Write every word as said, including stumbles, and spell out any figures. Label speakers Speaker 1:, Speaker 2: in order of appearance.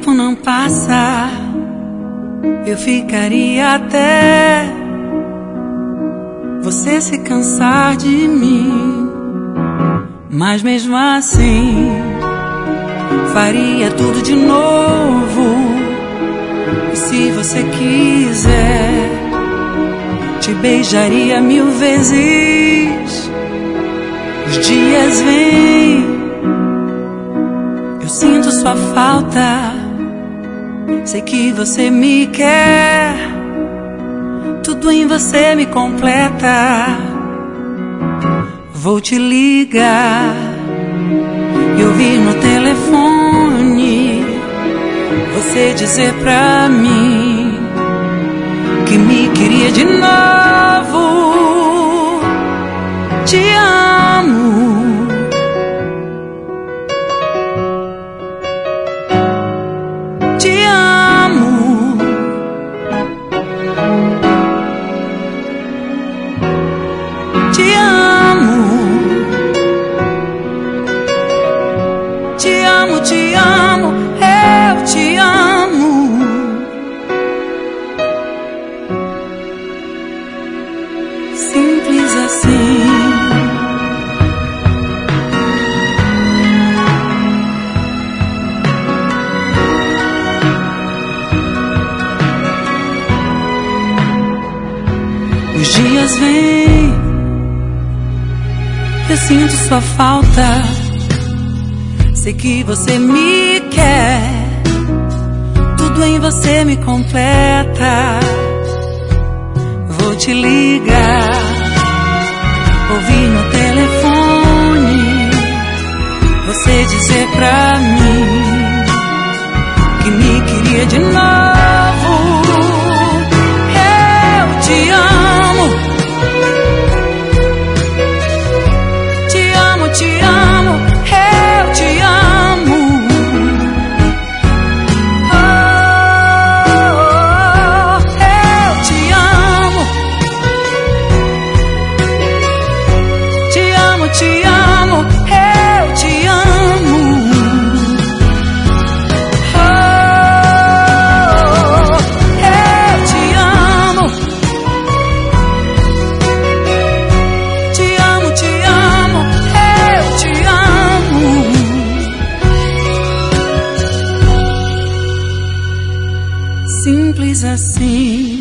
Speaker 1: tempo não passa, eu ficaria até você se cansar de mim. Mas mesmo assim, faria tudo de novo. E se você quiser, te beijaria mil vezes. Os dias vêm, eu sinto sua falta. Sei que você me quer, tudo em você me completa. Vou te ligar e ouvir no telefone você dizer pra mim que me queria de novo. Te amo. Te amo. Te amo. Te amo, te amo, eu te amo. Simples assim. Os dias vêm, eu sinto sua falta. Sei que você me quer, tudo em você me completa. Vou te ligar, ouvir no telefone você dizer pra mim que me queria de novo. Eu te amo. Te amo, te amo. Eu te amo. Oh, eu te amo. Te amo, te amo. Eu te amo. Oh, eu te amo. Te amo, te amo. Eu te amo. Simples assim.